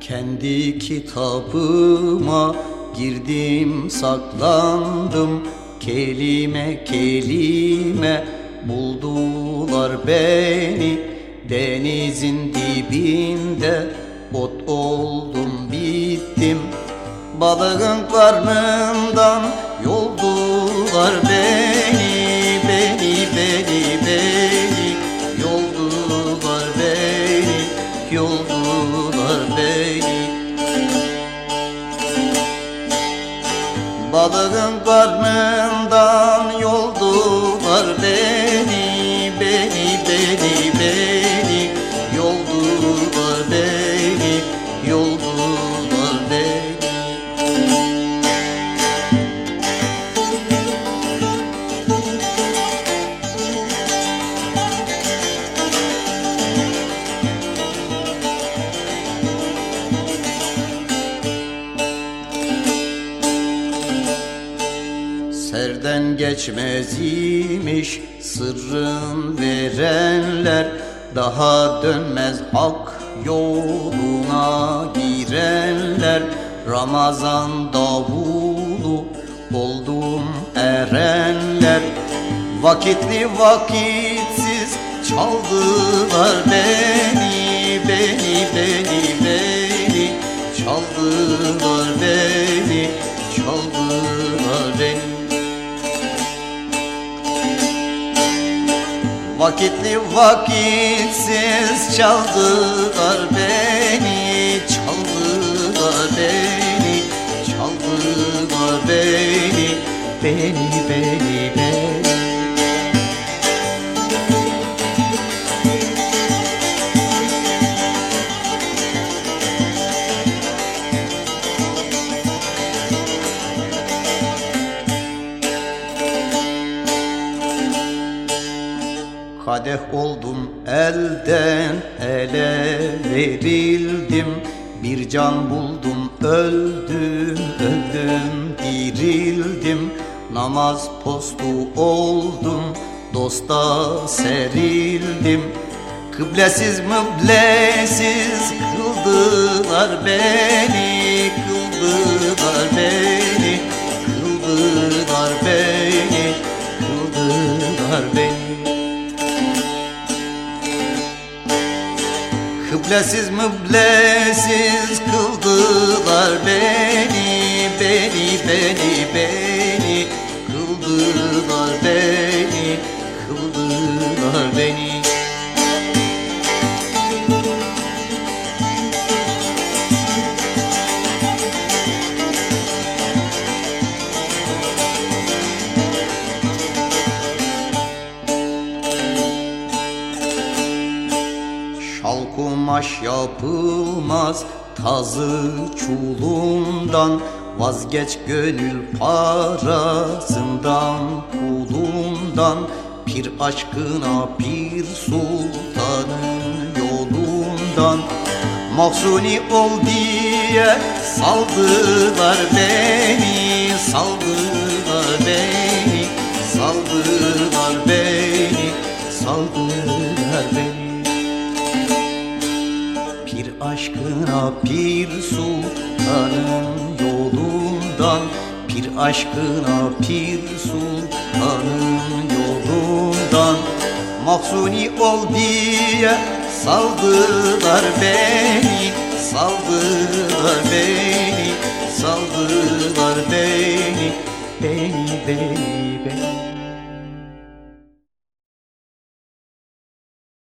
Kendi kitabıma girdim saklandım, kelime kelime buldular beni. Denizin dibinde ot oldum bittim, balığın karnından yoldular beni, beni yoldular beni, yoldular beni. Balığın karnından yoldular beni, beni yoldular beni, yoldular beni. Serden geçmez imiş sırrın verenler, daha dönmez hak yoluna girenler. Ramazan davulu oldum erenler, vakitli vakitsiz çaldılar beni, beni çaldılar beni, çaldılar beni. Vakitli vakitsiz çaldılar beni, çaldılar beni, çaldılar beni, beni. Kadeh oldum elden ele verildim, bir can buldum öldüm dirildim. Namaz postu oldum, dosta serildim, kıblesiz müblesiz kıldılar beni, kıldılar beni, kıldılar beni, kıldılar beni. Kıblesiz müblesiz kıldılar beni, beni kıldılar beni, kıldılar beni. Şal kumaş yapılmaz tazı çulundan, vazgeç gönül parasından pulundan. Pir aşkına pir sultanın yolundan, mahzuni ol diye saldılar beni, saldılar beni, saldılar beni, saldılar beni. Pir aşkına pir sultanın yolundan, pir aşkına pir sultanın yolundan. Mahzuni ol diye saldılar beni, saldılar beni, saldılar beni, beni.